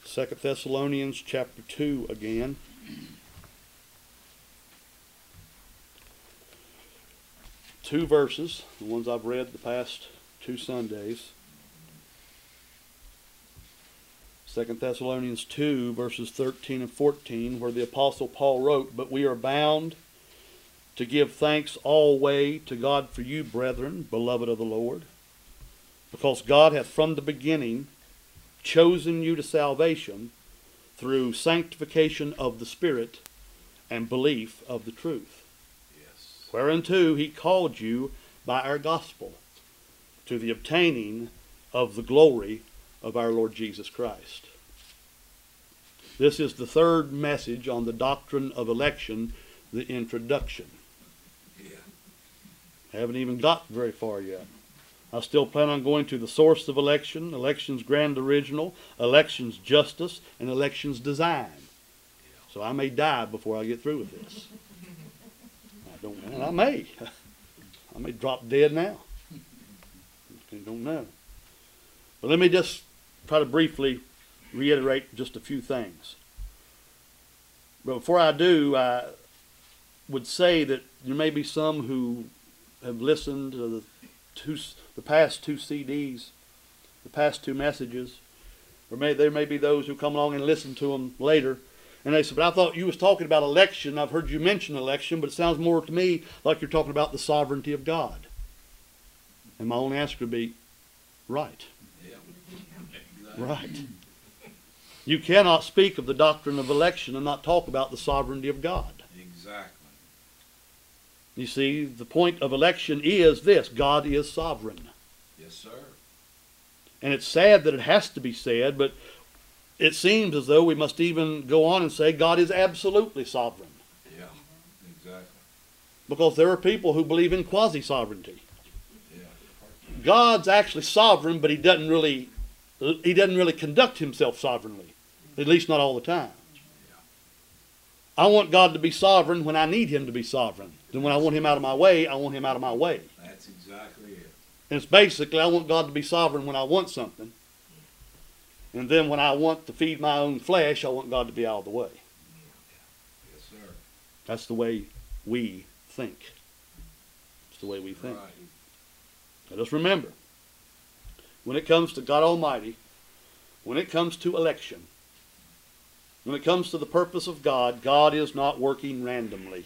2 Thessalonians chapter 2 again. Two verses, the ones I've read the past 2 Sundays. 2 Thessalonians 2, verses 13 and 14, where the Apostle Paul wrote, "But we are bound to give thanks always to God for you, brethren, beloved of the Lord, because God hath from the beginning chosen you to salvation through sanctification of the Spirit and belief of the truth. Yes. Whereunto he called you by our gospel, to the obtaining of the glory of our Lord Jesus Christ." This is the third message on the doctrine of election, the introduction. Yeah. I haven't even got very far yet. I still plan on going to the source of election, election's grand original, election's justice, and election's design. So I may die before I get through with this. I may drop dead now. I don't know. But let me just try to briefly reiterate just a few things. But before I do, I would say that there may be some who have listened to the past 2 CDs, the past 2 messages, or there may be those who come along and listen to them later, and they say, "But I thought you was talking about election. I've heard you mention election, but it sounds more to me like you're talking about the sovereignty of God." And my only answer would be, right. Yeah. Right. You cannot speak of the doctrine of election and not talk about the sovereignty of God. Exactly. You see, the point of election is this: God is sovereign. Yes, sir. And it's sad that it has to be said, but it seems as though we must even go on and say God is absolutely sovereign. Yeah, exactly. Because there are people who believe in quasi-sovereignty. Yeah. God's actually sovereign, but he doesn't really conduct himself sovereignly, at least not all the time. Yeah. I want God to be sovereign when I need him to be sovereign. And when I want him out of my way, I want him out of my way. That's exactly it. And it's basically, I want God to be sovereign when I want something. And then when I want to feed my own flesh, I want God to be out of the way. Yes, sir. That's the way we think. It's the way we think. Right. Now just remember, when it comes to God Almighty, when it comes to election, when it comes to the purpose of God, God is not working randomly.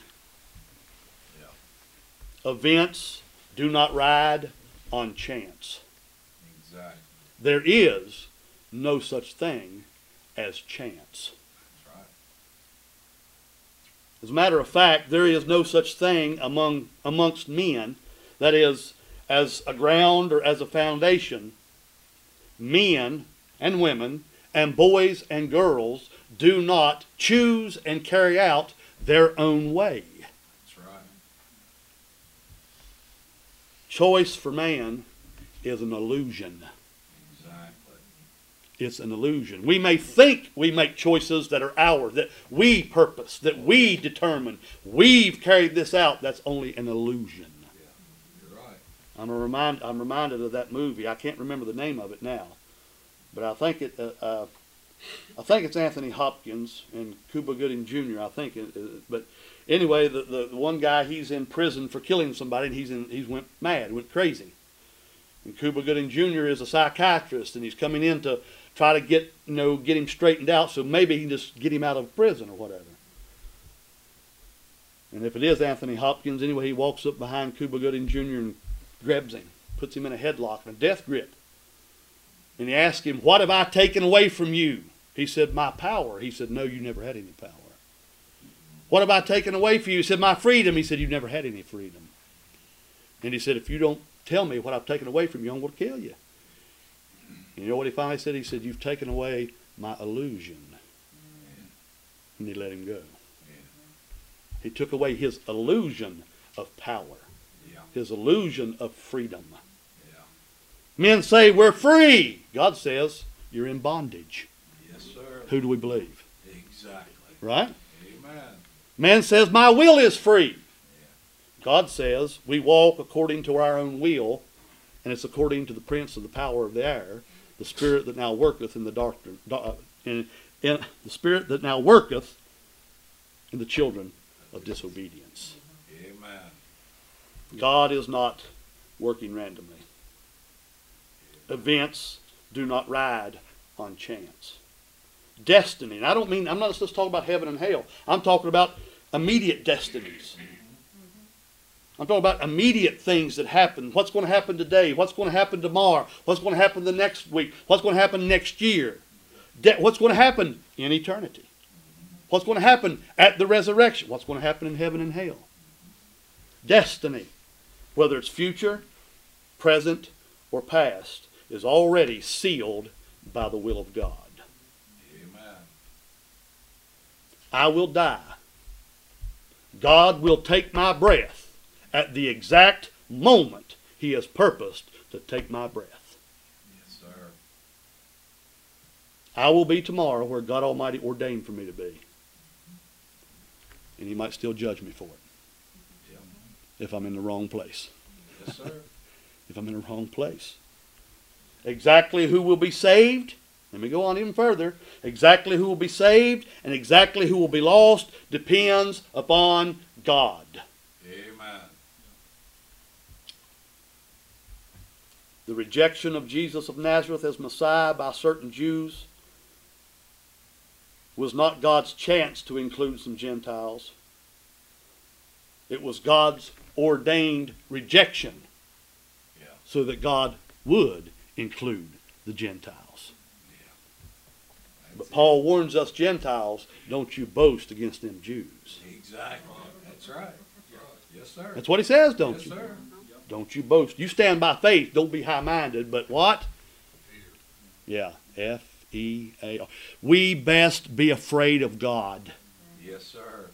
Yeah. Events do not ride on chance. Exactly. There is no such thing as chance. That's right. As a matter of fact, there is no such thing amongst men, that is, as a ground or as a foundation. Men and women and boys and girls do not choose and carry out their own way. That's right. Choice for man is an illusion. Exactly. It's an illusion. We may think we make choices that are ours, that we purpose, that we determine. We've carried this out. That's only an illusion. Yeah, you're right. I'm reminded of that movie. I can't remember the name of it now, but I think it's Anthony Hopkins and Cuba Gooding Jr. I think, but anyway, the one guy, he's in prison for killing somebody, and he's went mad, went crazy. And Cuba Gooding Jr. is a psychiatrist, and he's coming in to try to get him straightened out, so maybe he can just get him out of prison or whatever. And if it is Anthony Hopkins, anyway, he walks up behind Cuba Gooding Jr. and grabs him, puts him in a headlock and a death grip. And he asks him, "What have I taken away from you?" He said, "My power." He said, "No, you never had any power." "What have I taken away from you?" He said, "My freedom." He said, "You've never had any freedom." And he said, "If you don't tell me what I've taken away from you, I'm going to kill you." And you know what he finally said? He said, "You've taken away my illusion." And he let him go. He took away his illusion of power, his illusion of freedom. Men say we're free. God says you're in bondage. Yes, sir. Who do we believe? Exactly. Right? Amen. Man says my will is free. God says we walk according to our own will, and it's according to the prince of the power of the air, the spirit that now worketh in the in the spirit that now worketh in the children of disobedience. Amen. God is not working randomly. Events do not ride on chance. Destiny, and I'm not just talking about heaven and hell. I'm talking about immediate destinies. I'm talking about immediate things that happen. What's going to happen today? What's going to happen tomorrow? What's going to happen the next week? What's going to happen next year? What's going to happen in eternity? What's going to happen at the resurrection? What's going to happen in heaven and hell? Destiny, whether it's future, present, or past, is already sealed by the will of God. Amen. I will die. God will take my breath at the exact moment He has purposed to take my breath. Yes, sir. I will be tomorrow where God Almighty ordained for me to be. And He might still judge me for it Yep. if I'm in the wrong place. Yes, sir. If I'm in the wrong place. Exactly who will be saved, let me go on even further. Exactly who will be saved and exactly who will be lost depends upon God. Amen. The rejection of Jesus of Nazareth as Messiah by certain Jews was not God's chance to include some Gentiles. It was God's ordained rejection Yeah. so that God would include the Gentiles. But Paul warns us Gentiles, don't you boast against them Jews. Exactly. That's right. Yes, sir. That's what he says, don't Yes, you? sir. Don't you boast. You stand by faith, don't be high-minded, but what? Yeah, F-E-A-R. We best be afraid of God. Yes, sir.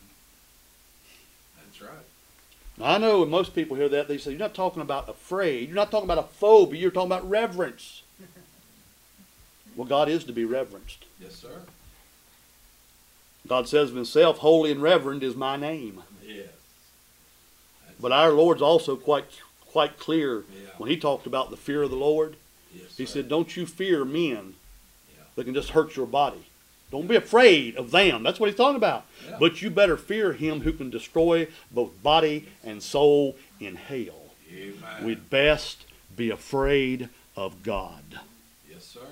That's right. I know when most people hear that, they say, you're not talking about afraid. You're not talking about a phobia. You're talking about reverence. Well, God is to be reverenced. Yes, sir. God says of himself, holy and reverend is my name. Yes. That's But our Lord's also quite clear Yeah. when he talked about the fear of the Lord. Yes, He sir. said, don't you fear men Yeah. that can just hurt your body. Don't be afraid of them. That's what he's talking about. Yeah. But you better fear him who can destroy both body and soul in hell. Amen. We'd best be afraid of God. Yes, sir.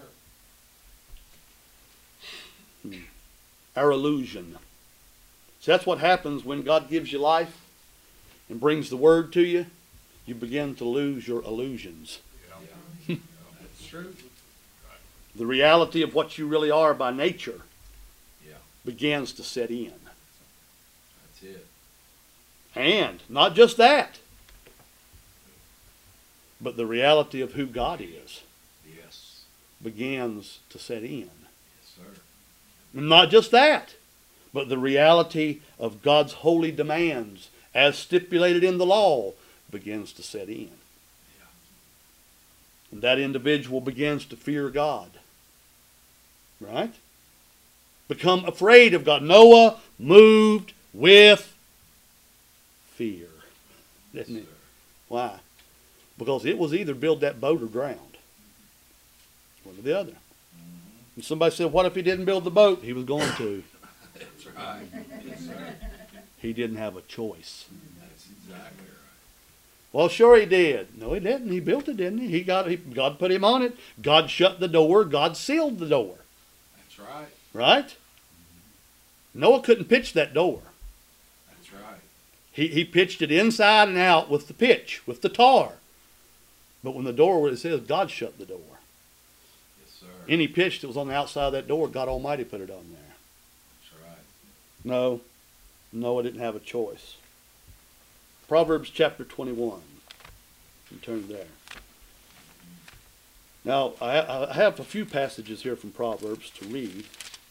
Our illusion. See, that's what happens when God gives you life and brings the word to you. You begin to lose your illusions. Yeah. That's true. The reality of what you really are by nature Yeah. begins to set in. That's it. And not just that, but the reality of who God is Yes. begins to set in. Yes, sir. And not just that, but the reality of God's holy demands as stipulated in the law begins to set in. Yeah. And that individual begins to fear God. Right? Become afraid of God. Noah moved with fear. Didn't he? Sir. Why? Because it was either build that boat or drown. One or the other. And somebody said, what if he didn't build the boat? He was going to. That's right. Yes, sir. He didn't have a choice. That's exactly right. Well, sure he did. No, he didn't. He built it, didn't he? God put him on it. God shut the door. God sealed the door. That's right. Right? Noah couldn't pitch that door. That's right. He pitched it inside and out with the pitch, with the tar. But when the door, it says God shut the door. Yes, sir. Any pitch that was on the outside of that door, God Almighty put it on there. That's right. No, Noah didn't have a choice. Proverbs chapter 21. You turn there. Now, I have a few passages here from Proverbs to read.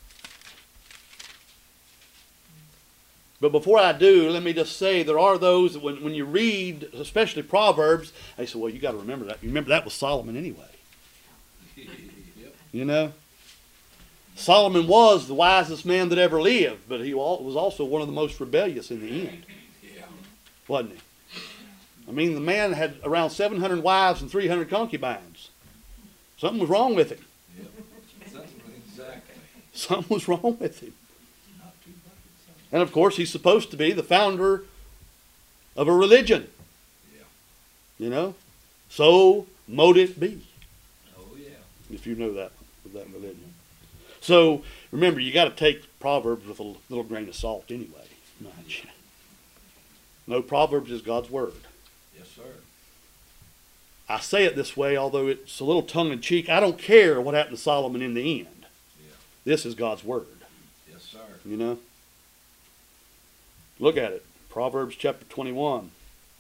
But before I do, let me just say there are those that when you read, especially Proverbs, they say, well, you got to remember that. You remember that was Solomon anyway. Yep. You know? Solomon was the wisest man that ever lived, but he was also one of the most rebellious in the end, Yeah. wasn't he? I mean, the man had around 700 wives and 300 concubines. Something was wrong with him. Yep. Exactly. Something was wrong with him. Not too bad. And of course, he's supposed to be the founder of a religion. Yeah. You know? So mote it be, Oh, yeah. if you know that religion. So remember, you got to take Proverbs with a little grain of salt anyway. Mind you. No, Proverbs is God's word. Yes, sir. I say it this way, although it's a little tongue-in-cheek. I don't care what happened to Solomon in the end. Yeah. This is God's word. Yes, sir. You know? Look at it. Proverbs chapter 21.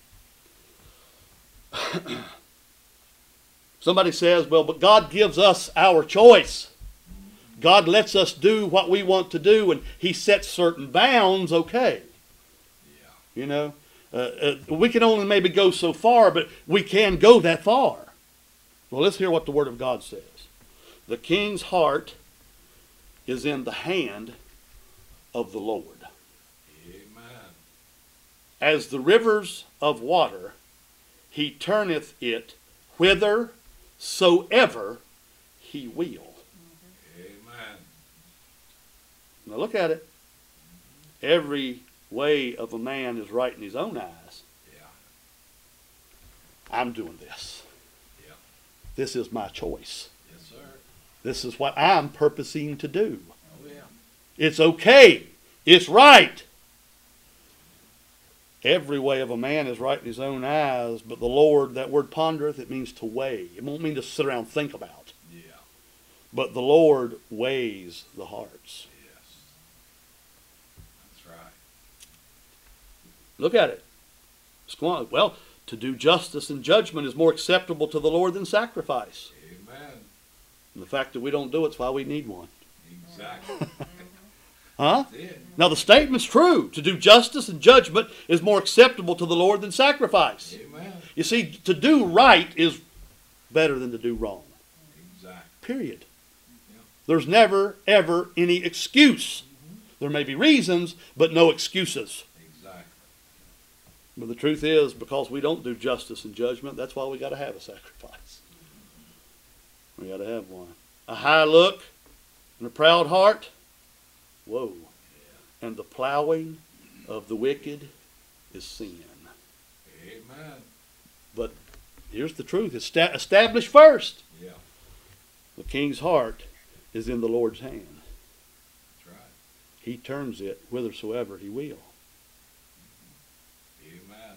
Somebody says, well, but God gives us our choice. God lets us do what we want to do, and he sets certain bounds, okay. Yeah. You know? We can only maybe go so far, but we can go that far. Well, let's hear what the Word of God says. The king's heart is in the hand of the Lord. Amen. As the rivers of water, he turneth it whithersoever he will. Amen. Now look at it. Every way of a man is right in his own eyes. Yeah. I'm doing this. Yeah. This is my choice. Yes, sir. This is what I'm purposing to do. Oh, yeah. It's okay. It's right. Every way of a man is right in his own eyes, but the Lord, that word pondereth, it means to weigh. It won't mean to sit around and think about. Yeah. But the Lord weighs the hearts. Yes. That's right. Look at it. Well, to do justice and judgment is more acceptable to the Lord than sacrifice. Amen. And the fact that we don't do it's why we need one. Exactly. Huh? That's it. Now the statement's true. To do justice and judgment is more acceptable to the Lord than sacrifice. Amen. You see, to do right is better than to do wrong. Exactly. Period. Yeah. There's never, ever any excuse. There may be reasons, but no excuses. Exactly. But the truth is, because we don't do justice and judgment, that's why we got to have a sacrifice. We got to have one. A high look and a proud heart. Whoa. And the plowing of the wicked is sin. Amen. But here's the truth. It's established first. Yeah. The king's heart is in the Lord's hand. That's right. He turns it whithersoever he will. Amen.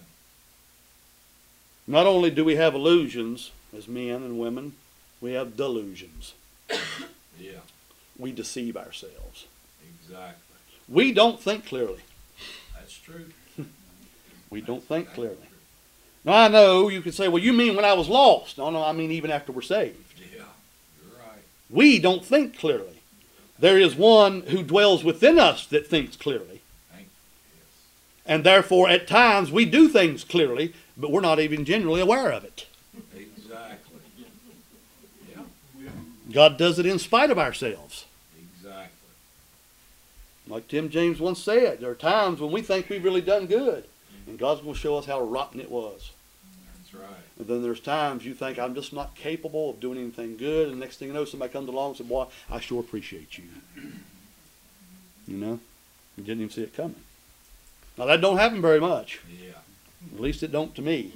Not only do we have illusions as men and women, we have delusions. Yeah. We deceive ourselves. Exactly. We don't think clearly. That's true. We don't think That's clearly. true. Now I know you could say, well, you mean when I was lost? No, I mean even after we're saved. Yeah. You're right. We don't think clearly. There is one who dwells within us that thinks clearly. Thank you. Yes. And therefore, at times, we do things clearly, but we're not even generally aware of it. Exactly. Yeah. God does it in spite of ourselves. Exactly. Like Tim James once said, there are times when we think we've really done good, and God's going to show us how rotten it was. That's right. And then there's times you think, I'm just not capable of doing anything good, and next thing you know, somebody comes along and says, boy, I sure appreciate you. You know? You didn't even see it coming. Now, that don't happen very much. Yeah. At least it don't to me.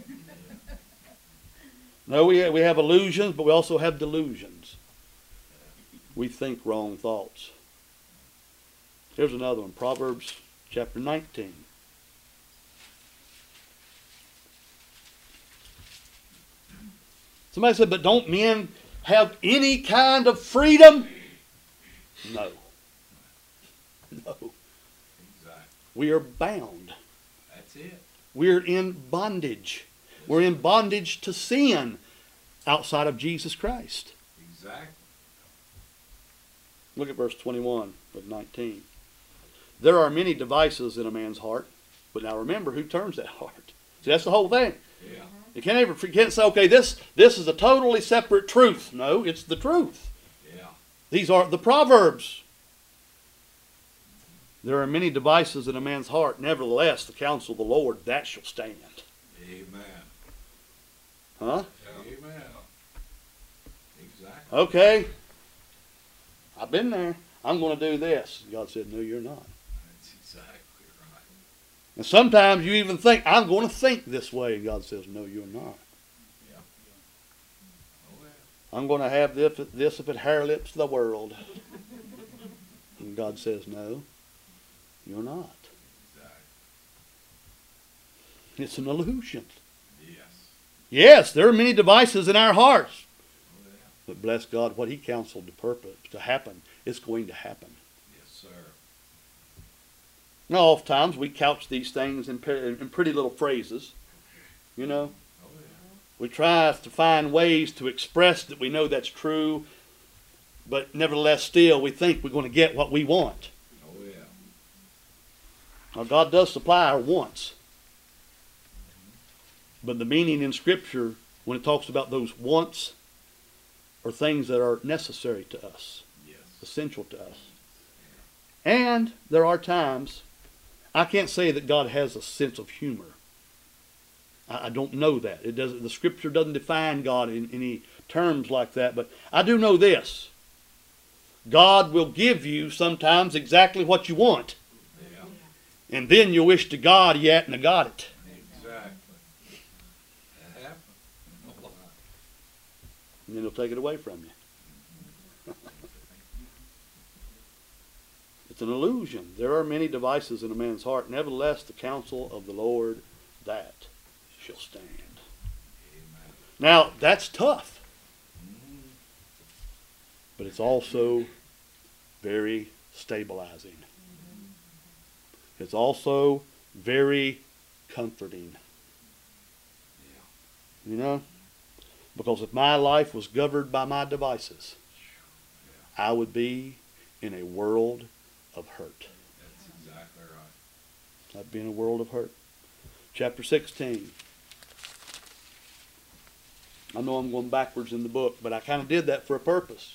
No, we have illusions, but we also have delusions. We think wrong thoughts. Here's another one, Proverbs chapter 19. Somebody said, but don't men have any kind of freedom? No. No. Exactly. We are bound. That's it. We're in bondage. We're in bondage to sin outside of Jesus Christ. Exactly. Look at verse 21 of 19. There are many devices in a man's heart, but now remember who turns that heart. See, that's the whole thing. Yeah. You can't say, okay, this is a totally separate truth. No, it's the truth. Yeah. These are the Proverbs. There are many devices in a man's heart. Nevertheless, the counsel of the Lord, that shall stand. Amen. Huh? Amen. Exactly. Okay. I've been there. I'm going to do this. God said, no, you're not. That's exactly right. And sometimes you even think, I'm going to think this way. And God says, no, you're not. Yeah. Oh, well. I'm going to have this if it hair lips the world. And God says, no, you're not. Exactly. It's an illusion. Yes. Yes, there are many devices in our hearts. Oh, yeah. But bless God, what He counseled to happen, it's going to happen. Yes, sir. Now, oftentimes we couch these things in pretty little phrases. You know, Oh, yeah. we try to find ways to express that we know that's true, but nevertheless, still, we think we're going to get what we want. Oh, yeah. Now, God does supply our wants. But the meaning in Scripture, when it talks about those wants, are things that are necessary to us, Yes. essential to us. And there are times, I can't say that God has a sense of humor. I don't know that. It doesn't. The Scripture doesn't define God in any terms like that. But I do know this: God will give you sometimes exactly what you want, Yeah. and then you wish to God you hadn't have got it. Exactly. That happened. A lot. And then He'll take it away from you. It's an illusion. There are many devices in a man's heart. Nevertheless, the counsel of the Lord, that shall stand. Amen. Now, that's tough. Mm. But it's also very stabilizing. It's also very comforting. Yeah. You know? Because if my life was governed by my devices, I would be in a world of hurt. That's exactly right. I'd be in a world of hurt. Chapter 16. I know I'm going backwards in the book, but I kind of did that for a purpose.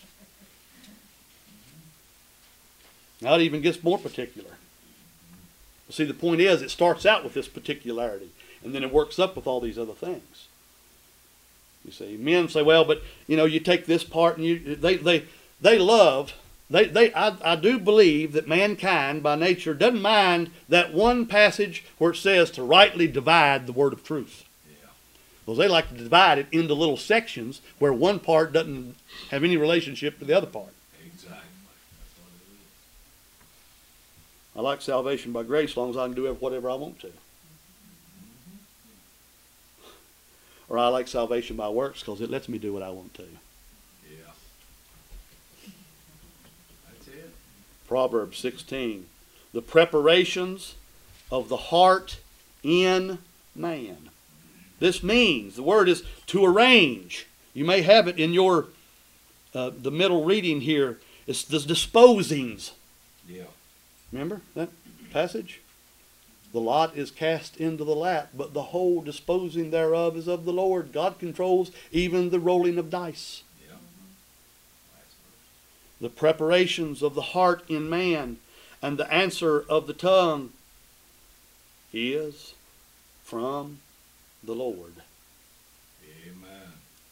Now it even gets more particular. See, the point is, it starts out with this particularity, and then it works up with all these other things. You see, men say, well, but, you know, you take this part, and they love, I do believe that mankind, by nature, doesn't mind that one passage where it says to rightly divide the word of truth. Yeah. Because they like to divide it into little sections where one part doesn't have any relationship to the other part. Exactly. That's what it is. I like salvation by grace as long as I can do whatever I want to. Or I like salvation by works because it lets me do what I want to. Yeah. That's it. Proverbs 16. The preparations of the heart in man. This means, the word is to arrange. You may have it in your, the middle reading here. It's the disposings. Yeah. Remember that passage? The lot is cast into the lap, but the whole disposing thereof is of the Lord. God controls even the rolling of dice. Yeah. Last verse. The preparations of the heart in man, and the answer of the tongue is from the Lord. Amen.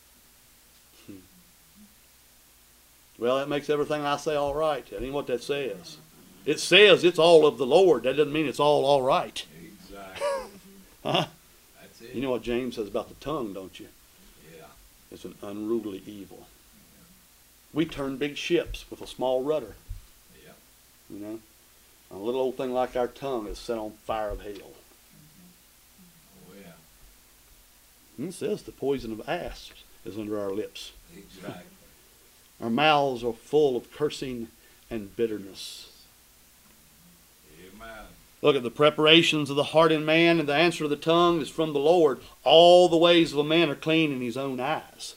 Well, that makes everything I say all right. That ain't what that says. It says it's all of the Lord. That doesn't mean it's all right. Exactly. Huh? That's it. You know what James says about the tongue, don't you? Yeah. It's an unruly evil. We turn big ships with a small rudder. Yeah. You know? A little old thing like our tongue is set on fire of hell. Oh, yeah. And it says the poison of asps is under our lips. Exactly. Our mouths are full of cursing and bitterness. Amen. Look at the preparations of the heart in man, and the answer of the tongue is from the Lord. All the ways of a man are clean in his own eyes.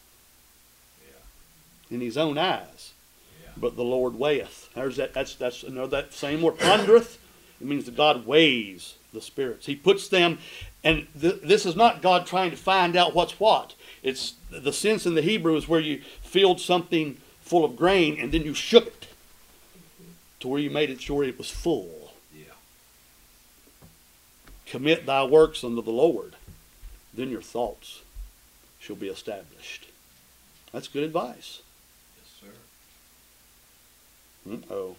Yeah. In his own eyes. Yeah. But the Lord weigheth. There's that's another, that same word, pondereth. It means that God weighs the spirits. He puts them, and this is not God trying to find out what's what. It's the sense in the Hebrew is where you filled something full of grain and then you shook it to where you made it sure it was full. Yeah. Commit thy works unto the Lord, then your thoughts shall be established. That's good advice. Yes, sir. Uh-oh.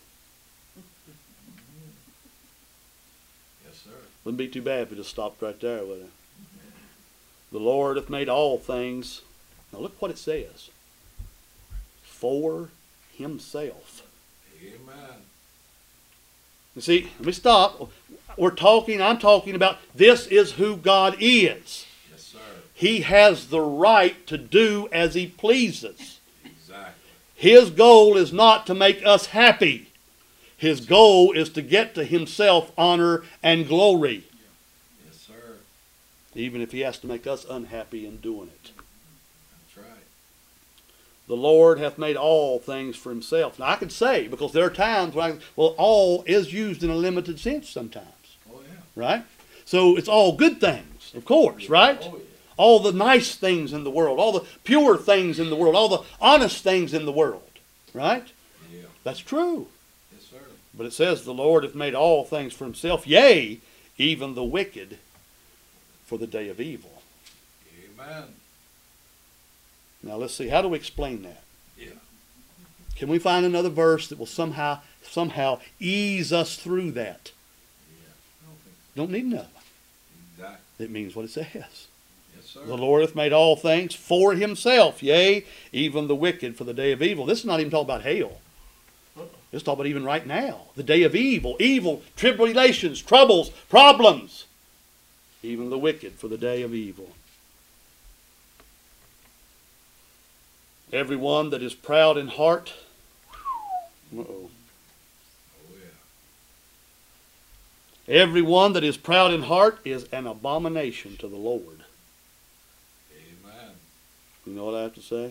Yes, sir. Wouldn't be too bad if it just stopped right there, would it? The Lord hath made all things. Now look what it says. For himself. Amen. You see, let me stop. I'm talking about this is who God is. Yes, sir. He has the right to do as he pleases. Exactly. His goal is not to make us happy. His goal is to get to himself honor and glory. Yes, sir. Even if he has to make us unhappy in doing it. That's right. The Lord hath made all things for himself. Now I could say, because there are times when all is used in a limited sense sometimes. Oh, yeah. Right? So it's all good things, of course, right? Oh, yeah. All the nice things in the world, all the pure things in the world, all the honest things in the world, right? Yeah. That's true. Yes, sir. But it says the Lord hath made all things for himself, yea, even the wicked for the day of evil. Amen. Now let's see, how do we explain that? Yeah. Can we find another verse that will somehow ease us through that? Yeah. I don't think so. Don't need another. Exactly. It means what it says. Yes, sir. The Lord hath made all things for himself, yea, even the wicked for the day of evil. This is not even talking about hell. It's talking about even right now. The day of evil, tribulations, troubles, problems. Even the wicked for the day of evil. Everyone that is proud in heart. Uh-oh. Oh, yeah. Everyone that is proud in heart is an abomination to the Lord. Amen. You know what I have to say?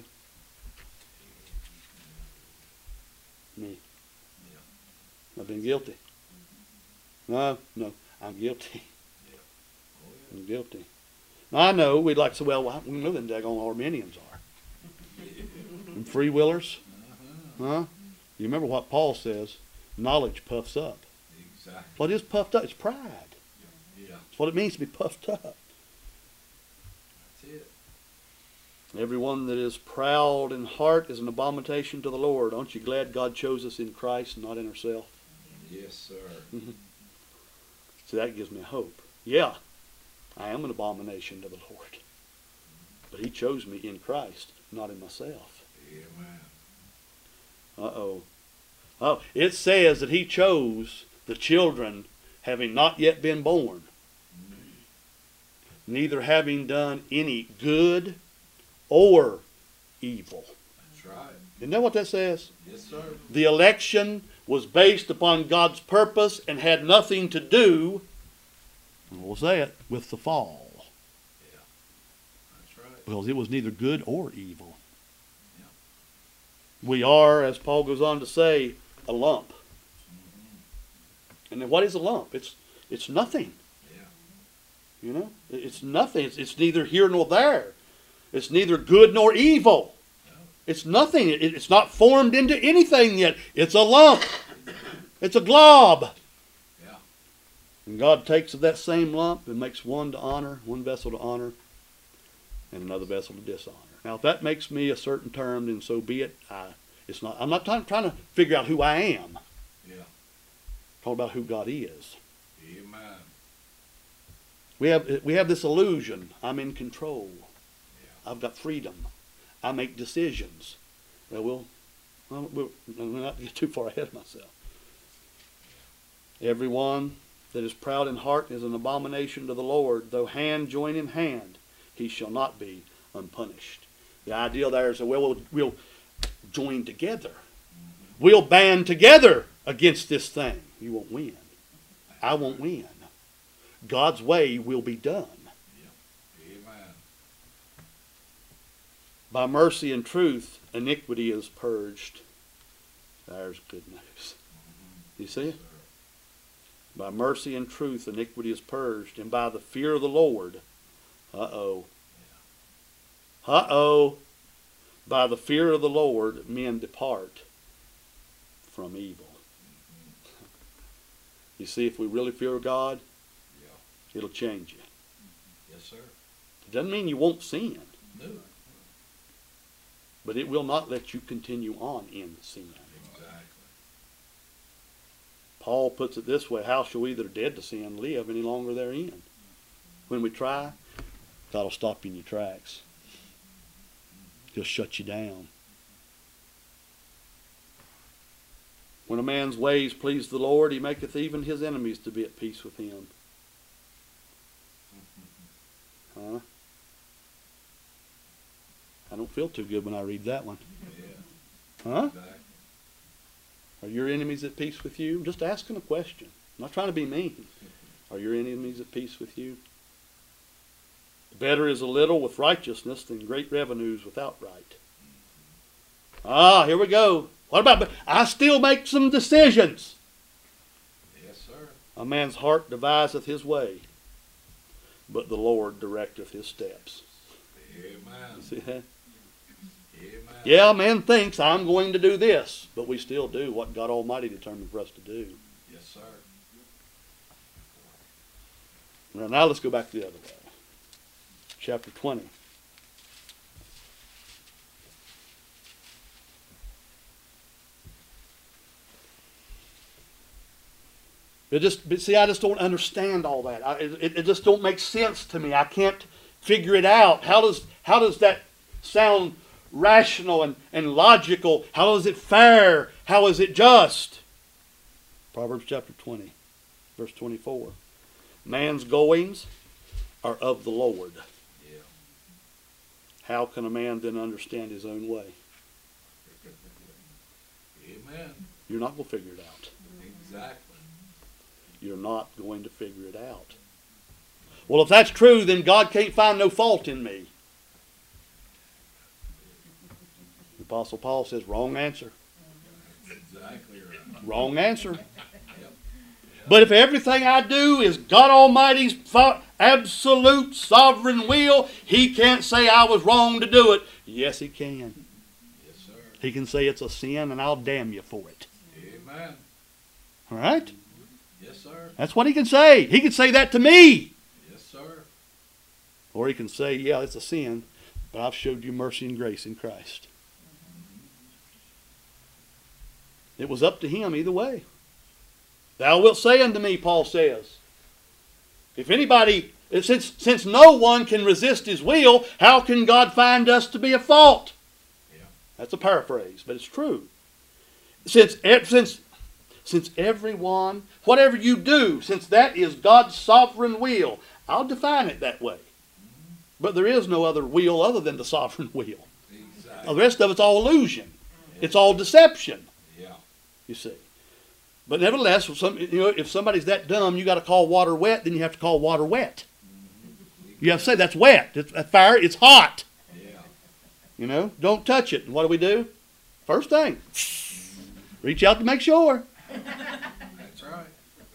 Me. Yeah. I've been guilty. No, I'm guilty. Yeah. Oh, yeah. I'm guilty. Now, I know we'd like to say, well, we know them daggone Arminians are. And free willers. Uh-huh. Huh? You remember what Paul says? Knowledge puffs up. Exactly. What is puffed up? It's pride. Yeah. That's what it means to be puffed up. That's it. Everyone that is proud in heart is an abomination to the Lord. Aren't you glad God chose us in Christ, not in ourselves? Yes, sir. So that gives me hope. Yeah, I am an abomination to the Lord. But he chose me in Christ, not in myself. Amen. Uh-oh. Oh, it says that he chose the children having not yet been born, neither having done any good or evil. That's right. Isn't that what that says? Yes, sir. The election was based upon God's purpose and had nothing to do, and we'll say it, with the fall. Yeah. That's right. Because it was neither good or evil. Yeah. We are, as Paul goes on to say, a lump. And then what is a lump? It's nothing. Yeah. You know? It's nothing. It's neither here nor there. It's neither good nor evil. No. It's nothing. It's not formed into anything yet. It's a lump. It's a glob. Yeah. And God takes of that same lump and makes one to honor, one vessel to honor, and another vessel to dishonor. Now, if that makes me a certain term, then so be it. I'm not trying to figure out who I am. Yeah. Talk about who God is. Amen. We have this illusion. I'm in control. Yeah. I've got freedom. I make decisions. Well, we'll not get too far ahead of myself. Everyone that is proud in heart is an abomination to the Lord. Though hand join in hand, he shall not be unpunished. The idea there is that we'll join together. We'll band together against this thing. You won't win. I won't win. God's way will be done. Yeah. Amen. By mercy and truth, iniquity is purged. There's good news. You see it? By mercy and truth, iniquity is purged. And by the fear of the Lord, by the fear of the Lord, men depart from evil. You see, if we really fear God, Yeah. it'll change you. Yes, sir. It doesn't mean you won't sin, No. but it will not let you continue on in sin. Exactly. Paul puts it this way: how shall we that are dead to sin live any longer therein? When we try, God will stop you in your tracks. He'll shut you down. When a man's ways please the Lord, he maketh even his enemies to be at peace with him. Huh? I don't feel too good when I read that one. Yeah. Huh? Exactly. Are your enemies at peace with you? I'm just asking a question. I'm not trying to be mean. Are your enemies at peace with you? Better is a little with righteousness than great revenues without right. Ah, here we go. What about, I still make some decisions. Yes, sir. A man's heart deviseth his way, but the Lord directeth his steps. Amen. See that? Amen. Yeah, man thinks I'm going to do this, but we still do what God Almighty determined for us to do. Yes, sir. Now let's go back to the other way. Chapter 20. I just don't understand all that. It just don't make sense to me. I can't figure it out. How does that sound rational and logical? How is it fair? How is it just? Proverbs chapter 20, verse 24. Man's goings are of the Lord. Yeah. How can a man then understand his own way? Amen. You're not going to figure it out. Exactly. You're not going to figure it out. Well, if that's true, then God can't find no fault in me. The Apostle Paul says, wrong answer. Exactly right. Wrong answer. Yep. But if everything I do is God Almighty's absolute sovereign will, He can't say I was wrong to do it. Yes, He can. Yes, sir. He can say it's a sin and I'll damn you for it. Amen. All right? Yes, sir. That's what He can say. He can say that to me. Yes, sir. Or He can say, yeah, it's a sin, but I've showed you mercy and grace in Christ. It was up to Him either way. Thou wilt say unto me, Paul says, if anybody, since no one can resist His will, how can God find us to be a fault? Yeah. That's a paraphrase, but it's true. Since everyone, whatever you do, since that is God's sovereign will, I'll define it that way. But there is no other will other than the sovereign will. Exactly. The rest of it's all illusion. It's all deception, Yeah. you see. But nevertheless, if somebody's that dumb, you got to call water wet, then you have to call water wet. You have to say that's wet. It's fire. It's hot. Yeah. Don't touch it. And what do? First thing, reach out to make sure. That's right.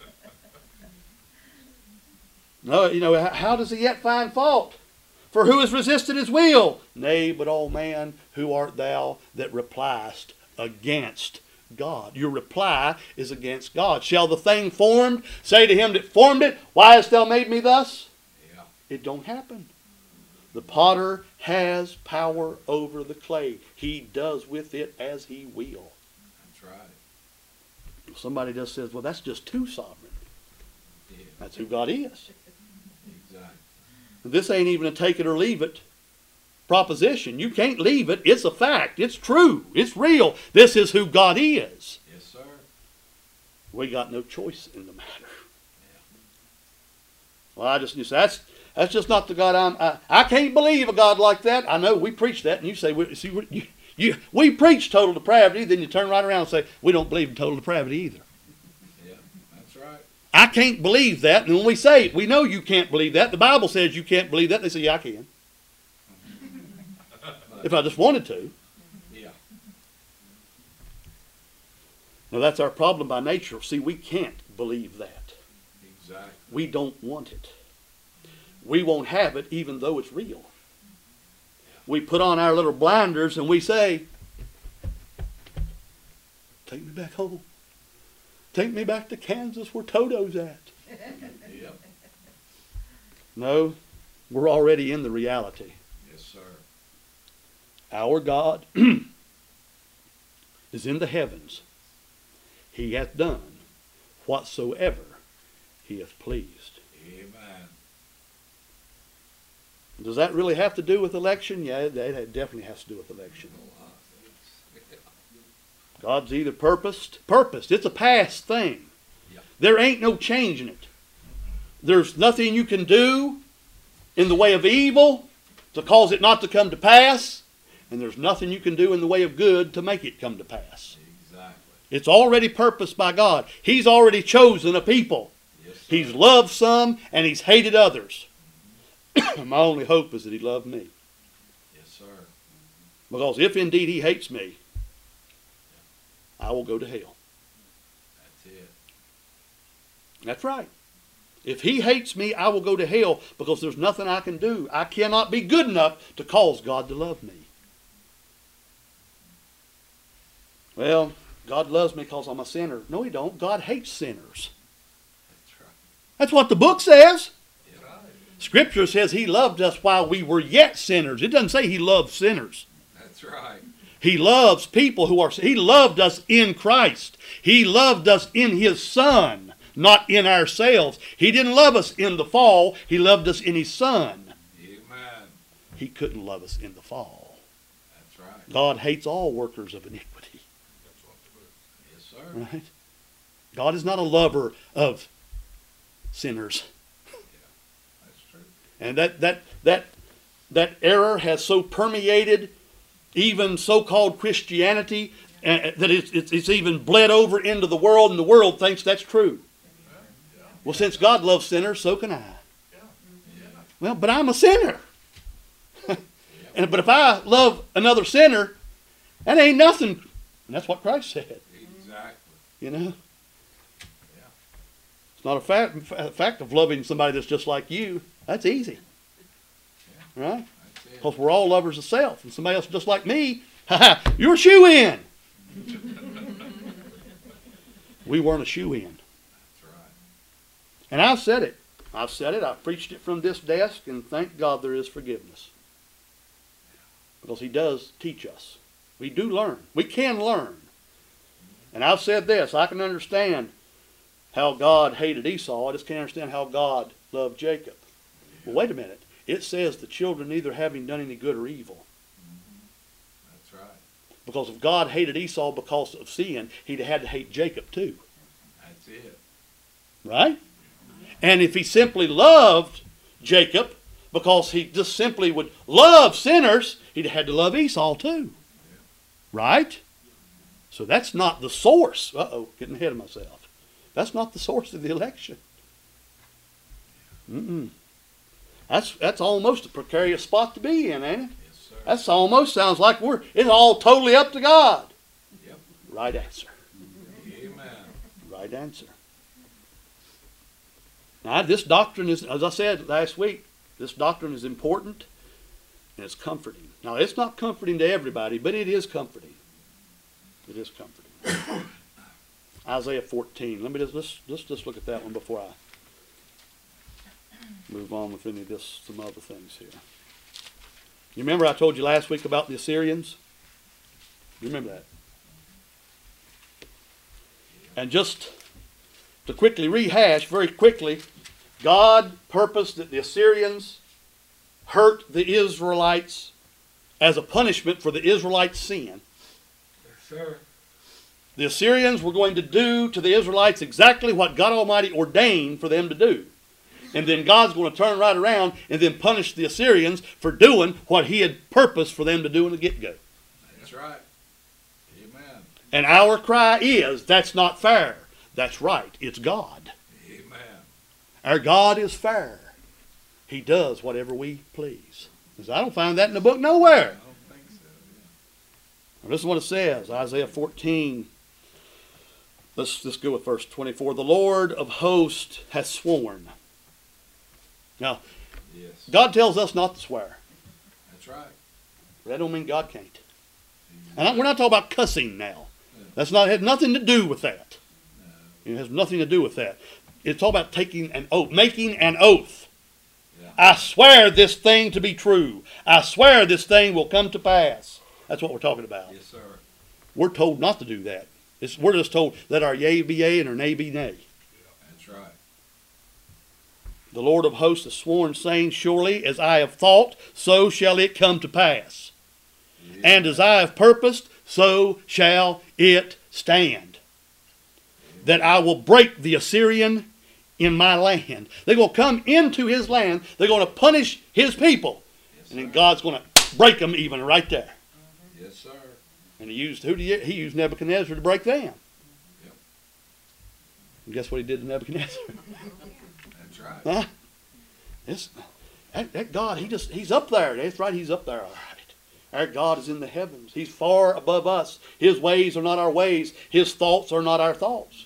No, how does He yet find fault? For who has resisted His will? Nay, but, O man, who art thou that repliest against God? Your reply is against God. Shall the thing formed say to him that formed it, why hast thou made me thus? Yeah. It don't happen. The potter has power over the clay. He does with it as he will. That's right. Somebody just says, well, that's just too sovereign. Yeah. That's who God is. Exactly. This ain't even a take it or leave it proposition. You can't leave it. It's a fact. It's true. It's real. This is who God is. Yes, sir. We got no choice in the matter. Yeah. Well, that's just not the God I can't believe a God like that. I know we preach that, and you say, we preach total depravity, then you turn right around and say, we don't believe in total depravity either. Yeah, that's right. I can't believe that, and when we say it, we know you can't believe that. The Bible says you can't believe that. They say, yeah, I can. If I just wanted to. Yeah. Now, that's our problem by nature. See, we can't believe that. Exactly. We don't want it. We won't have it even though it's real. We put on our little blinders and we say, take me back home. Take me back to Kansas where Toto's at. Yep. No, we're already in the reality. Yes, sir. Our God is in the heavens. He hath done whatsoever he hath pleased. Amen. Does that really have to do with election? Yeah, it definitely has to do with election. God's either purposed. It's a past thing. Yep. There ain't no changing it. There's nothing you can do in the way of evil to cause it not to come to pass. And there's nothing you can do in the way of good to make it come to pass. Exactly. It's already purposed by God. He's already chosen a people. Yes, sir. He's loved some and he's hated others. My only hope is that he loved me. Yes, sir. Because if indeed he hates me, I will go to hell. That's it. That's right. If he hates me, I will go to hell because there's nothing I can do. I cannot be good enough to cause God to love me. Well, God loves me because I'm a sinner. No, he don't. God hates sinners. That's right. That's what the book says. Yeah. Right. Scripture says he loved us while we were yet sinners. It doesn't say he loved sinners. That's right. He loves people who are, he loved us in Christ. He loved us in his Son, not in ourselves. He didn't love us in the fall. He loved us in his Son. Amen. He couldn't love us in the fall. That's right. God hates all workers of iniquity. That's what the book says. Yes, sir. Right? God is not a lover of sinners. That's true. And that error has so permeated even so-called Christianity that it's even bled over into the world, and the world thinks that's true. Well, since God loves sinners, so can I. Well, but I'm a sinner. But if I love another sinner, that ain't nothing. And that's what Christ said. Exactly. You know? Yeah. It's not a fact of loving somebody that's just like you. That's easy. Yeah. Right? That's it. Because we're all lovers of self. And somebody else just like me, you're a shoe-in. We weren't a shoe-in. That's right. And I've said it. I've preached it from this desk, and thank God there is forgiveness. Because he does teach us. We do learn. We can learn. And I've said this. I can understand how God hated Esau. I just can't understand how God loved Jacob. Well, wait a minute. It says the children either having done any good or evil. That's right. Because if God hated Esau because of sin, he'd have had to hate Jacob too. That's it. Right? And if he simply loved Jacob because he just simply would love sinners, he'd have had to love Esau too. Right? So that's not the source. Getting ahead of myself. That's not the source of the election. That's almost a precarious spot to be in, ain't it? Yes, sir. That almost sounds like it's all totally up to God. Yep. Right answer. Amen. Right answer. Now, this doctrine is, as I said last week, this doctrine is important and it's comforting. Now, it's not comforting to everybody, but it is comforting. It is comforting. Isaiah 14. Let me just look at that one before I move on with any of some other things here. You remember I told you last week about the Assyrians? You remember that? And just to quickly rehash, very quickly, God purposed that the Assyrians hurt the Israelites as a punishment for the Israelites' sin. Yes, sir. The Assyrians were going to do to the Israelites exactly what God Almighty ordained for them to do. And then God's going to turn right around and then punish the Assyrians for doing what he had purposed for them to do in the get-go. That's right. Amen. And our cry is, that's not fair. That's right. It's God. Amen. Our God is fair. He does whatever we please. Because I don't find that in the book I nowhere. don't think so. Yeah. This is what it says, Isaiah 14. Let's go with verse 24. The Lord of hosts hath sworn. Now, Yes. God tells us not to swear. That's right. That don't mean God can't. And we're not talking about cussing now. That's not has nothing to do with that. No. It has nothing to do with that. It's all about taking an oath, making an oath. Yeah. I swear this thing to be true. I swear this thing will come to pass. That's what we're talking about. Yes, sir. We're told not to do that. We're just told, let our yea be yea and our nay be nay. right. The Lord of hosts has sworn, saying, surely as I have thought, so shall it come to pass. Yeah. And as I have purposed, so shall it stand. That I will break the Assyrian in my land. They're going to come into his land. They're going to punish his people. Yes, And then sir. God's going to break them even right there. Yes, sir. And he used he used Nebuchadnezzar to break them. Yep. And guess what he did to Nebuchadnezzar? That's right. Huh? That God, he's up there. That's right, he's up there, all right. Our God is in the heavens. He's far above us. His ways are not our ways. His thoughts are not our thoughts.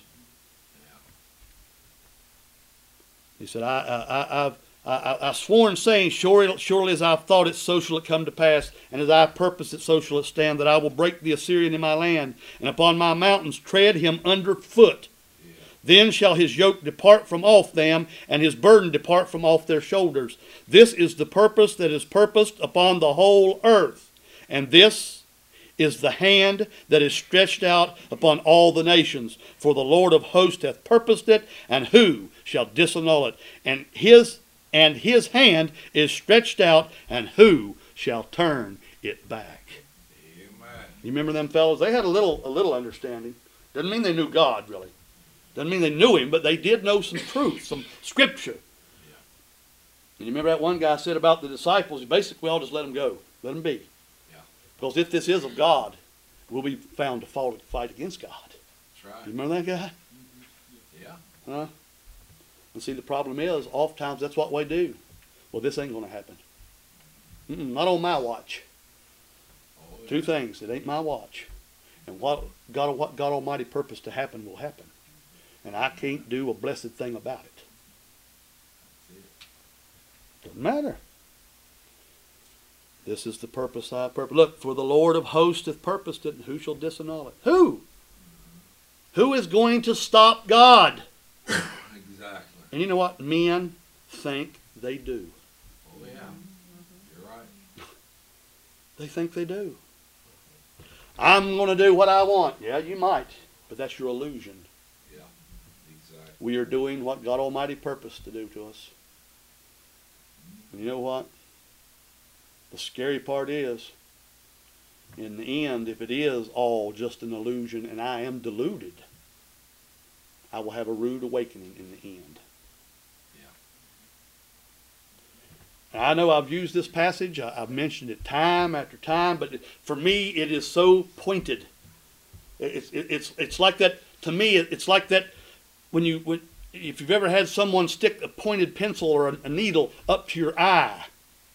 He said, I've sworn, saying, surely as I've thought it, so shall it come to pass, and as I purpose it, so shall it stand, that I will break the Assyrian in my land, and upon my mountains tread him under foot. Yeah. Then shall his yoke depart from off them, and his burden depart from off their shoulders. This is the purpose that is purposed upon the whole earth, and this is the hand that is stretched out upon all the nations. For the Lord of hosts hath purposed it, and who shall disannul it? And his hand is stretched out, and who shall turn it back? Amen. You remember them fellows? They had a little understanding. Doesn't mean they knew God, really. Doesn't mean they knew him, but they did know some truth, some scripture. Yeah. And you remember that one guy said about the disciples, basically, I'll just let them go. Let them be. Yeah. Because if this is of God, we'll be found to fight against God. That's right. You remember that guy? Yeah. Huh? And see, the problem is, oftentimes that's what we do. Well, this ain't going to happen. Not on my watch. Oh, yeah. Two things. It ain't my watch. And what God Almighty purposed to happen will happen. And I can't do a blessed thing about it. That's it. Doesn't matter. This is the purpose I purpose. Look, for the Lord of hosts hath purposed it, and who shall disannul it? Who? Who is going to stop God? Exactly. And you know what? Men think they do. Oh, yeah. You're right. They think they do. I'm going to do what I want. Yeah, you might, but that's your illusion. Yeah. Exactly. We are doing what God Almighty purposed to do to us. And you know what? The scary part is, in the end, if it is all just an illusion and I am deluded, I will have a rude awakening in the end. Yeah. And I know I've used this passage. I've mentioned it time after time, but for me, it is so pointed. It's like that. To me, it's like that when if you've ever had someone stick a pointed pencil or a needle up to your eye.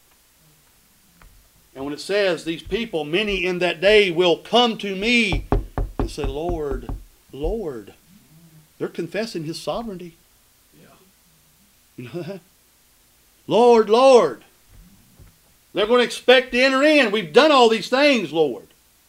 And when it says, these people, many in that day will come to me and say, Lord, Lord. They're confessing his sovereignty. Yeah. You know that? Lord, Lord. They're going to expect to enter in. We've done all these things, Lord.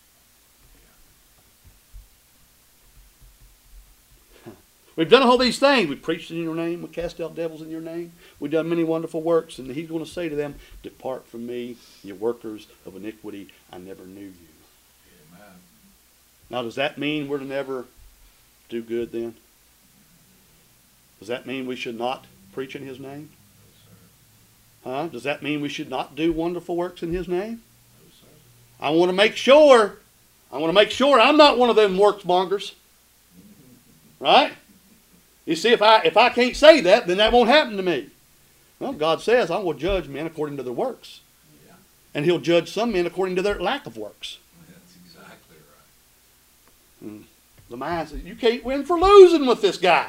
We've done all these things. We've preached in your name. We cast out devils in your name. We've done many wonderful works. And he's going to say to them, depart from me, you workers of iniquity. I never knew you. Amen. Now, does that mean we're to never do good then? Does that mean we should not preach in his name? No, sir. Huh? Does that mean we should not do wonderful works in his name? No, sir. I want to make sure I'm not one of them works mongers. Right? You see, if I can't say that, then that won't happen to me. Well, God says, I will judge men according to their works. Yeah. And he'll judge some men according to their lack of works. That's exactly right. The mind says, you can't win for losing with this guy.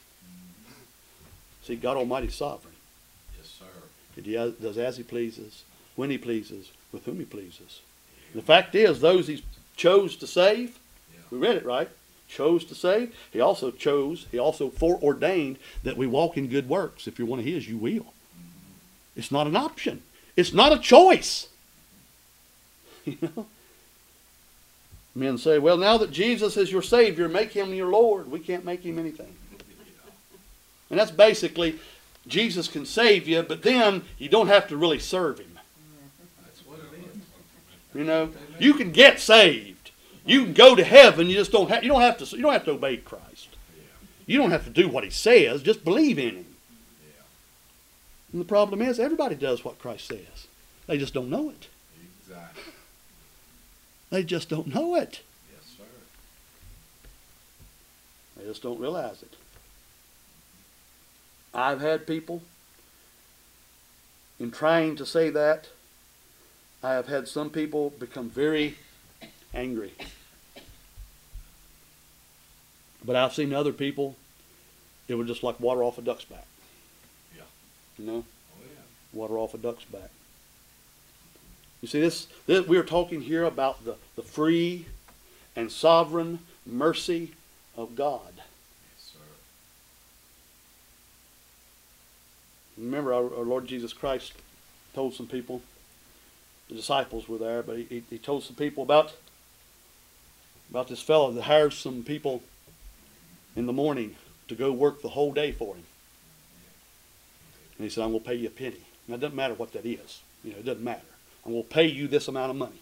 See, God Almighty's sovereign. Yes, sir. He does as he pleases, when he pleases, with whom he pleases. And the fact is, those he chose to save, Yeah. we read it, right? Chose to save. He also foreordained that we walk in good works. If you're one of his, you will. It's not an option. It's not a choice. You know? Men say, well, now that Jesus is your Savior, make him your Lord. We can't make him anything. And that's basically, Jesus can save you, but then you don't have to really serve him. That's what it is. You know, you can get saved. You can go to heaven. You just don't have to obey Christ. Yeah. You don't have to do what he says. Just believe in him. Yeah. And the problem is, everybody does what Christ says. They just don't know it. Exactly. They just don't know it. Yes, sir. They just don't realize it. I've had people, in trying to say that, I have had some people become very angry. But I've seen other people, it was just like water off a duck's back. Yeah. You know? Oh, yeah. Water off a duck's back. You see, this we are talking here about the free and sovereign mercy of God. Yes, sir. Remember, our Lord Jesus Christ told some people, the disciples were there, but he told some people about this fellow that hires some people in the morning to go work the whole day for him. And he said, I'm going to pay you a penny. Now, it doesn't matter what that is. You know, it doesn't matter. I'm going to pay you this amount of money.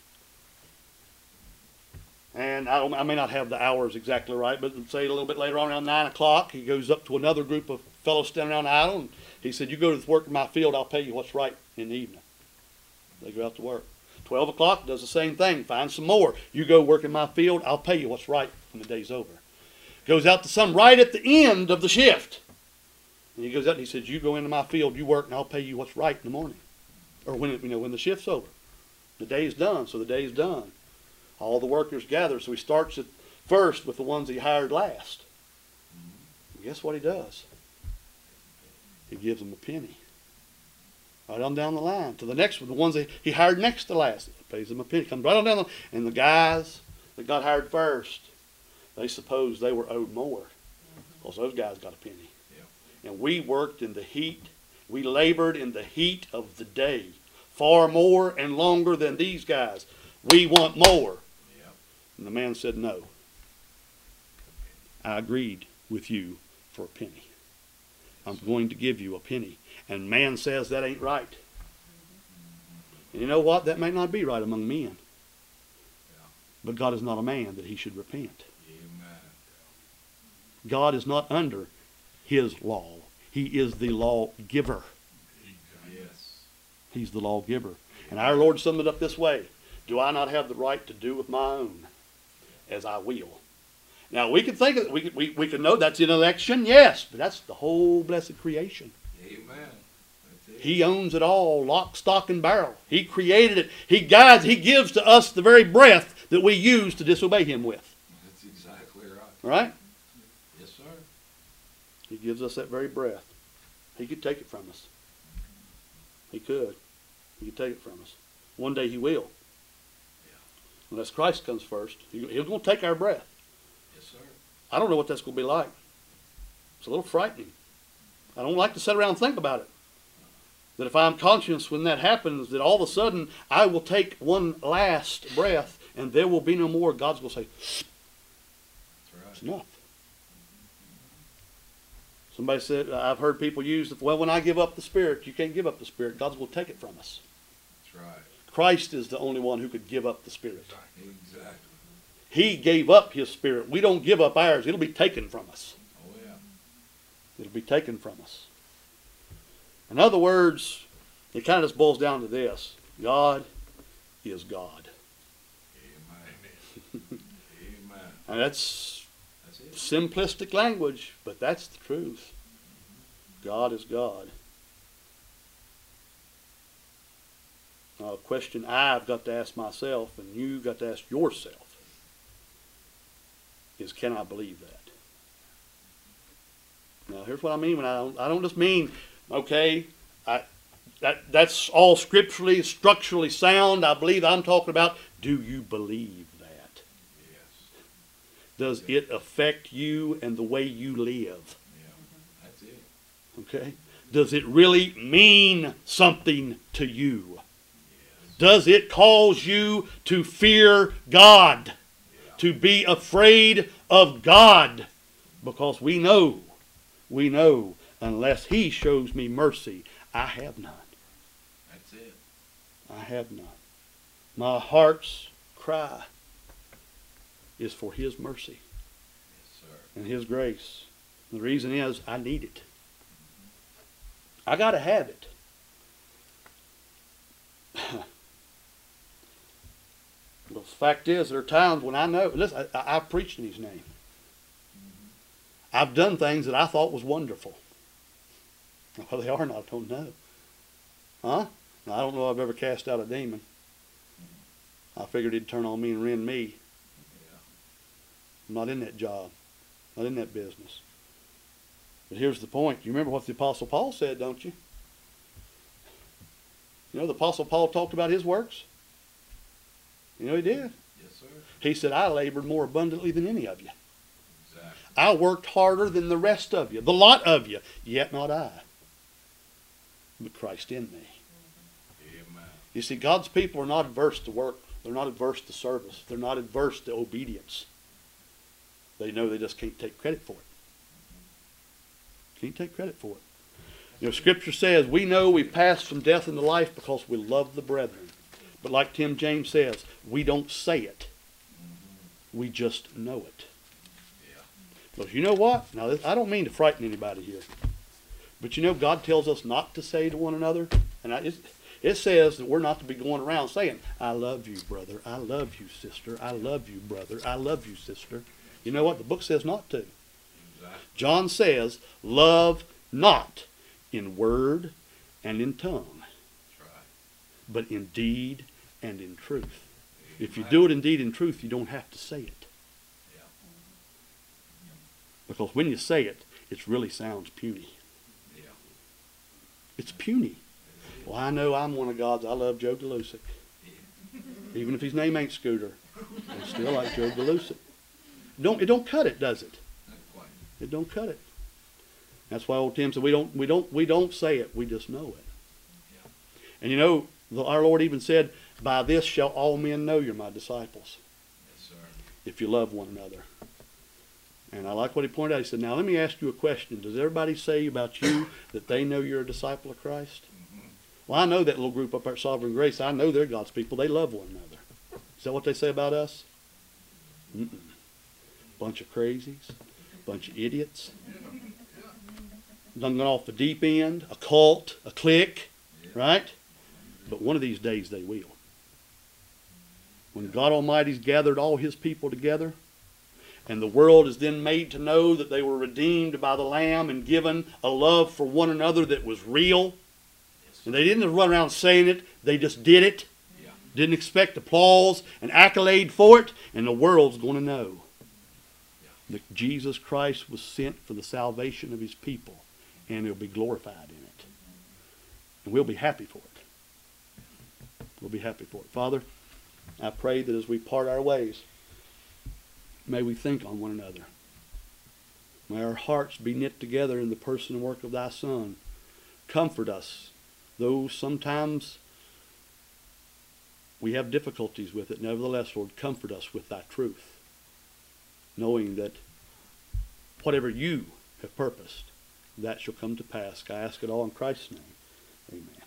And I may not have the hours exactly right, but say a little bit later on, around 9 o'clock, he goes up to another group of fellows standing around the aisle, and he said, you go to work in my field, I'll pay you what's right in the evening. They go out to work. 12 o'clock, does the same thing. Find some more. You go work in my field, I'll pay you what's right when the day's over. Goes out to some right at the end of the shift. And he goes out and he says, you go into my field, you work, and I'll pay you what's right in the morning. Or when the shift's over. The day's done, so the day's done. All the workers gather, so he starts at first with the ones he hired last. And guess what he does? He gives them a penny. Right on down the line to the next one, the ones that he hired next to last. He pays them a penny. Comes right on down and the guys that got hired first, they supposed they were owed more. Because those guys got a penny. Yeah. And we worked in the heat. We labored in the heat of the day. Far more and longer than these guys. We want more. Yeah. And the man said, no. I agreed with you for a penny. I'm going to give you a penny. And man says that ain't right. And you know what? That may not be right among men. Yeah. But God is not a man that he should repent. Amen. God is not under his law. He is the lawgiver. Yes. He's the lawgiver. And our Lord summed it up this way. Do I not have the right to do with my own as I will? Now we can think of it, we can know that's in election, yes, but that's the whole blessed creation. Amen. He owns it all, lock, stock, and barrel. He created it. He guides, he gives to us the very breath that we use to disobey him with. That's exactly right. Right? Yes, sir. He gives us that very breath. He could take it from us. He could. He could take it from us. One day he will. Yeah. Unless Christ comes first. He's going to take our breath. Yes, sir. I don't know what that's going to be like. It's a little frightening. I don't like to sit around and think about it. That if I'm conscious when that happens, that all of a sudden I will take one last breath and there will be no more. God's going to say, that's right. It's enough. Somebody said, I've heard people use, well, when I give up the Spirit, you can't give up the Spirit. God's going to take it from us. That's right. Christ is the only one who could give up the Spirit. Exactly. He gave up his Spirit. We don't give up ours. It'll be taken from us. Oh, yeah. It'll be taken from us. In other words, it kind of just boils down to this. God is God. Amen. Amen. And that's simplistic language, but that's the truth. God is God. Now, a question I've got to ask myself, and you've got to ask yourself, is can I believe that? Now, here's what I mean when I don't just mean, okay, that's all scripturally, structurally sound. I believe I'm talking about, do you believe that? Yes. Does it affect you and the way you live? Yeah, that's it. Okay? Does it really mean something to you? Yes. Does it cause you to fear God? Yeah. To be afraid of God? Because we know, unless he shows me mercy, I have none. That's it. I have none. My heart's cry is for his mercy. Yes, sir. And his grace. The reason is I need it. I got to have it. The fact is, there are times when I know, listen, I've preached in His name. I've done things that I thought was wonderful. Well, they are not, I don't know. Huh? I don't know if I've ever cast out a demon. I figured He'd turn on me and rend me. Yeah. I'm not in that job. Not in that business. But here's the point. You remember what the Apostle Paul said, don't you? You know, the Apostle Paul talked about his works. You know he did. Yes, sir. He said, I labored more abundantly than any of you. Exactly. I worked harder than the rest of you, the lot of you, yet not I, but Christ in me. Amen. You see, God's people are not adverse to work. They're not adverse to service. They're not adverse to obedience. They know they just can't take credit for it. Can't take credit for it. You know, Scripture says, we know we've passed from death into life because we love the brethren. But like Tim James says, we don't say it. We just know it. Yeah. Because you know what? Now, I don't mean to frighten anybody here. But you know, God tells us not to say to one another. And it says that we're not to be going around saying, I love you, brother. I love you, sister. I love you, brother. I love you, sister. You know what? The book says not to. Exactly. John says, love not in word and in tongue, That's right. but in deed and in truth. If you Amen. do it in deed and truth, you don't have to say it. Yeah. Because when you say it, it really sounds puny. Yeah. It's puny. Well, I know I'm one of God's. I love Joe DeLucic. Even if his name ain't Scooter, I still like Joe DeLucic. It don't cut it, does it? Not quite. It don't cut it. That's why old Tim said we don't say it, we just know it. Yeah. And you know, our Lord even said, by this shall all men know you're my disciples, Yes, sir. if you love one another. And I like what he pointed out. He said, now let me ask you a question. Does everybody say about you that they know you're a disciple of Christ? Mm-hmm. Well, I know that little group up at Sovereign Grace. I know they're God's people. They love one another. Is that what they say about us? Mm-mm. Bunch of crazies. Bunch of idiots. Done gone off the deep end. A cult. A clique. Right? But one of these days they will. When God Almighty's gathered all His people together, and the world is then made to know that they were redeemed by the Lamb and given a love for one another that was real. And they didn't just run around saying it, they just did it. Yeah. Didn't expect applause and accolade for it, and the world's going to know that Jesus Christ was sent for the salvation of His people, and He'll be glorified in it. And we'll be happy for it. We'll be happy for it. Father, I pray that as we part our ways, may we think on one another. May our hearts be knit together in the person and work of Thy Son. Comfort us, though sometimes we have difficulties with it. Nevertheless, Lord, comfort us with Thy truth, knowing that whatever You have purposed, that shall come to pass. I ask it all in Christ's name. Amen.